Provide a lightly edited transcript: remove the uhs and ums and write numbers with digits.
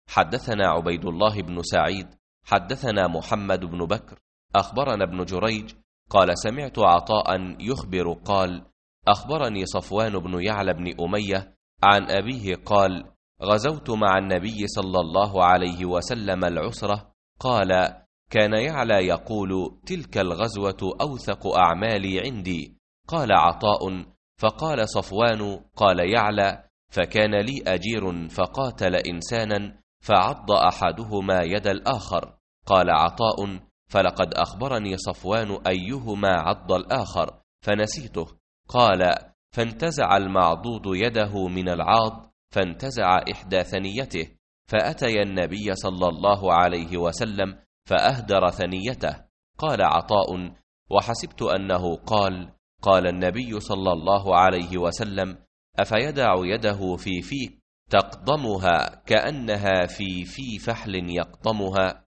حدثنا عبيد الله بن سعيد حدثنا محمد بن بكر أخبرنا ابن جريج قال سمعت عطاء يخبر قال أخبرني صفوان بن يعلى بن أمية عن أبيه قال غزوت مع النبي صلى الله عليه وسلم العسرة قال كان يعلى يقول تلك الغزوة أوثق أعمالي عندي. قال عطاء فقال صفوان قال يعلى فكان لي أجير فقاتل إنسانا فعض أحدهما يد الآخر. قال عطاء فلقد أخبرني صفوان أيهما عض الآخر فنسيته. قال فانتزع المعضوض يده من العاض فانتزع إحدى ثنيته فأتي النبي صلى الله عليه وسلم فأهدر ثنيته. قال عطاء وحسبت أنه قال النبي صلى الله عليه وسلم أفيدع يده في فيك تقضمها كأنها في فحل يقضمها؟